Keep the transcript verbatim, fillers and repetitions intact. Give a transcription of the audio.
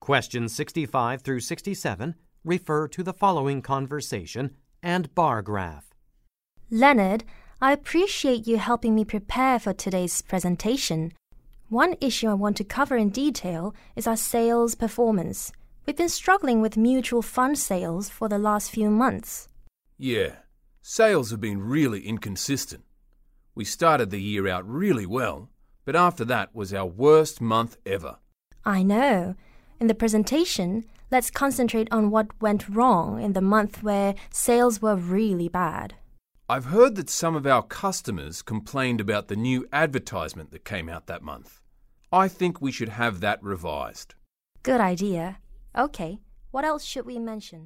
Questions sixty-five through sixty-seven refer to the following conversation and bar graph. Leonard, I appreciate you helping me prepare for today's presentation. One issue I want to cover in detail is our sales performance. We've been struggling with mutual fund sales for the last few months. Yeah, sales have been really inconsistent. We started the year out really well, but after that was our worst month ever. I know. In the presentation, let's concentrate on what went wrong in the month where sales were really bad. I've heard that some of our customers complained about the new advertisement that came out that month. I think we should have that revised. Good idea. Okay, what else should we mention?